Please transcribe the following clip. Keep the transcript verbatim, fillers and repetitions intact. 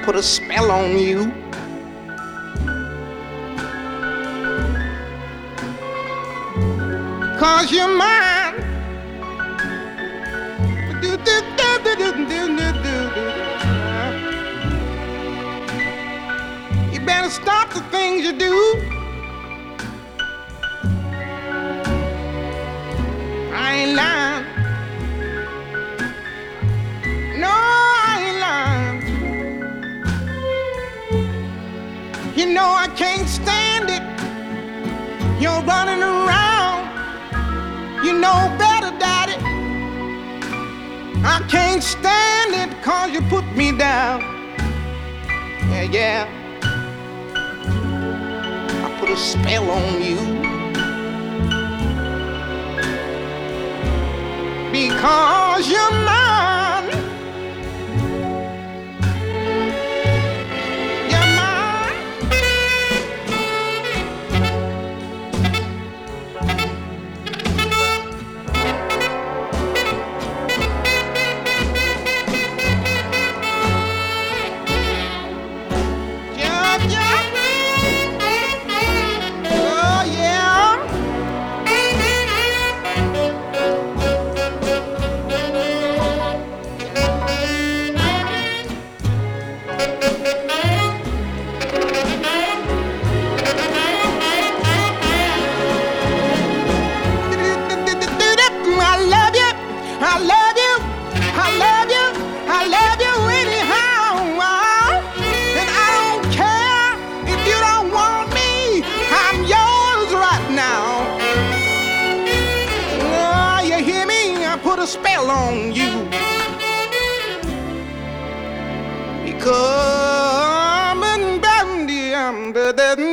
put a spell on you. Cause you're mine. Do, do, do, do, do, do, do, do. You better stop the things you do. I ain't lying. No, I ain't lying. You know I can't stand it. You're running around. You know better, Daddy. I can't stand it cause you put me down. Yeah, yeah. I put a spell on you. Because you're mine. You're mine. Yeah, yeah. Oh, yeah. I love you, I love you, I love you, I love you anyhow. And I don't care if you don't want me, I'm yours right now. Oh, you hear me? I put a spell on you. Because I'm in